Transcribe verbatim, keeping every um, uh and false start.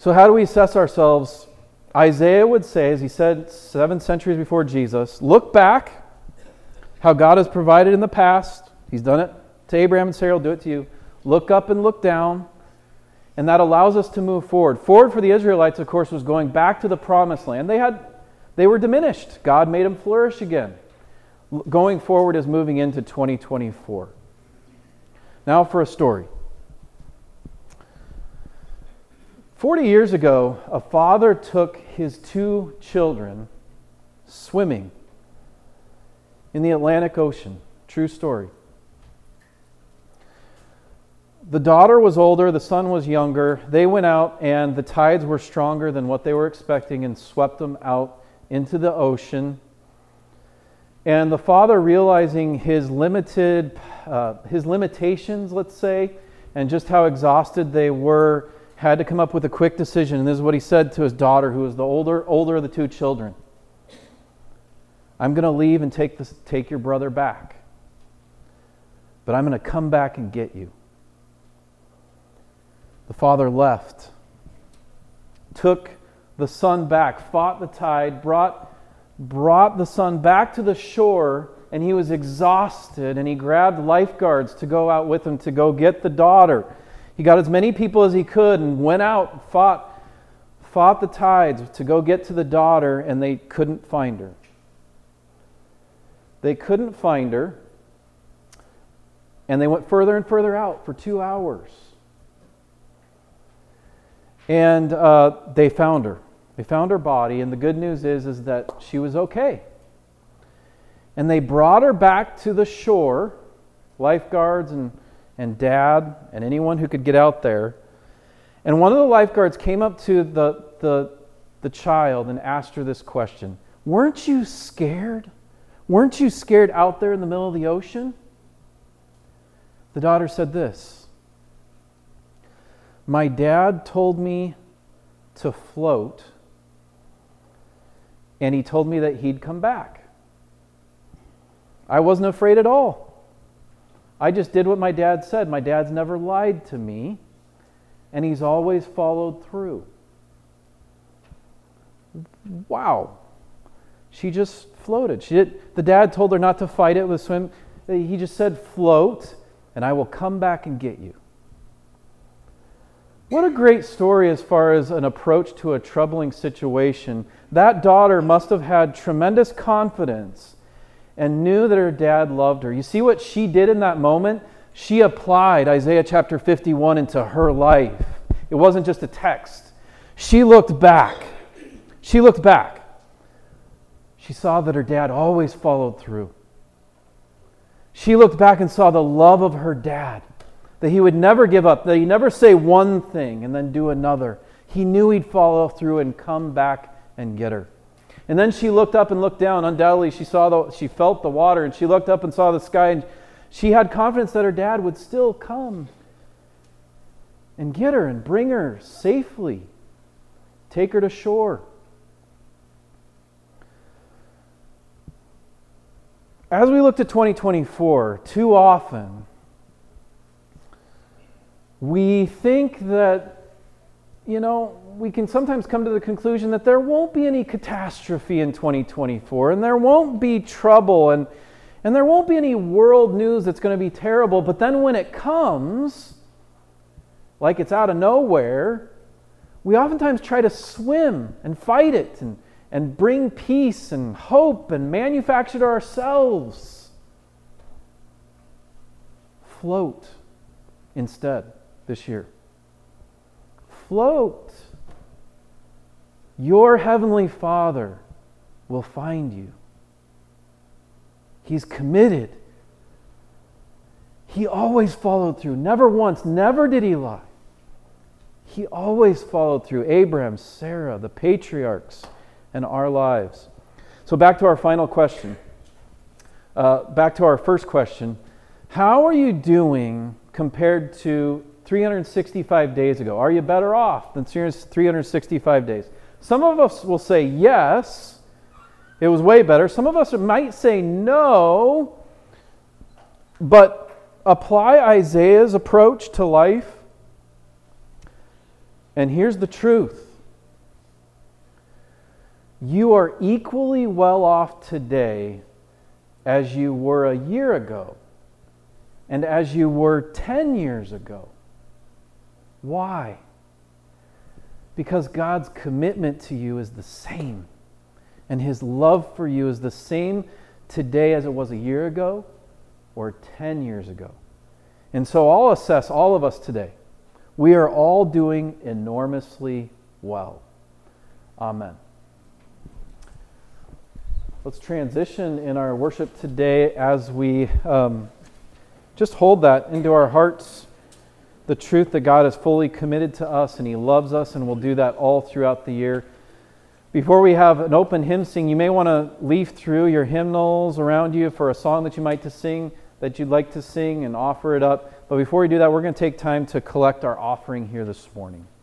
So how do we assess ourselves? Isaiah would say, as he said seven centuries before Jesus, look back how God has provided in the past. He's done it to Abraham and Sarah, he'll do it to you. Look up and look down. And that allows us to move forward. Forward for the Israelites, of course, was going back to the promised land. They had, they were diminished. God made them flourish again. Going forward is moving into twenty twenty-four. Now for a story. Forty years ago, a father took his two children swimming in the Atlantic Ocean. True story. The daughter was older, the son was younger. They went out and the tides were stronger than what they were expecting and swept them out into the ocean. And the father, realizing his limited, uh, his limitations, let's say, and just how exhausted they were, had to come up with a quick decision. And this is what he said to his daughter, who was the older, older of the two children. I'm going to leave and take this, take your brother back. But I'm going to come back and get you. The father left, took the son back, fought the tide, brought, brought the son back to the shore, and he was exhausted, and he grabbed lifeguards to go out with him to go get the daughter. He got as many people as he could and went out, fought, fought the tides to go get to the daughter, and they couldn't find her. They couldn't find her, and they went further and further out for two hours. And uh, they found her. They found her body, and the good news is, is that she was okay. And they brought her back to the shore, lifeguards and, and dad and anyone who could get out there. And one of the lifeguards came up to the, the, the child and asked her this question. Weren't you scared? Weren't you scared out there in the middle of the ocean? The daughter said this. My dad told me to float, and he told me that he'd come back. I wasn't afraid at all. I just did what my dad said. My dad's never lied to me, and he's always followed through. Wow. She just floated. She did, the dad told her not to fight it with swim. He just said, float, and I will come back and get you. What a great story as far as an approach to a troubling situation. That daughter must have had tremendous confidence and knew that her dad loved her. You see what she did in that moment? She applied Isaiah chapter fifty-one into her life. It wasn't just a text. She looked back. She looked back. She saw that her dad always followed through. She looked back and saw the love of her dad. That he would never give up, that he'd never say one thing and then do another. He knew he'd follow through and come back and get her. And then she looked up and looked down. Undoubtedly, she saw the, she felt the water, and she looked up and saw the sky, and she had confidence that her dad would still come and get her and bring her safely, take her to shore. As we look to twenty twenty-four, too often, we think that, you know, we can sometimes come to the conclusion that there won't be any catastrophe in twenty twenty-four, and there won't be trouble, and, and there won't be any world news that's going to be terrible. But then when it comes, like it's out of nowhere, we oftentimes try to swim and fight it and, and bring peace and hope and manufacture it ourselves. Float instead. This year. Float. Your heavenly Father will find you. He's committed. He always followed through. Never once, never did he lie. He always followed through. Abraham, Sarah, the patriarchs, and our lives. So back to our final question. Uh, back to our first question. How are you doing compared to three hundred sixty-five days ago? Are you better off than three hundred sixty-five days? Some of us will say yes, it was way better. Some of us might say no, but apply Isaiah's approach to life. And here's the truth. You are equally well off today as you were a year ago and as you were ten years ago. Why? Because God's commitment to you is the same. And His love for you is the same today as it was a year ago or ten years ago. And so I'll assess all of us today. We are all doing enormously well. Amen. Let's transition in our worship today as we um, just hold that into our hearts, the truth that God is fully committed to us and He loves us and will do that all throughout the year. Before we have an open hymn sing, you may want to leaf through your hymnals around you for a song that you might to sing, that you'd like to sing and offer it up. But before we do that, we're going to take time to collect our offering here this morning.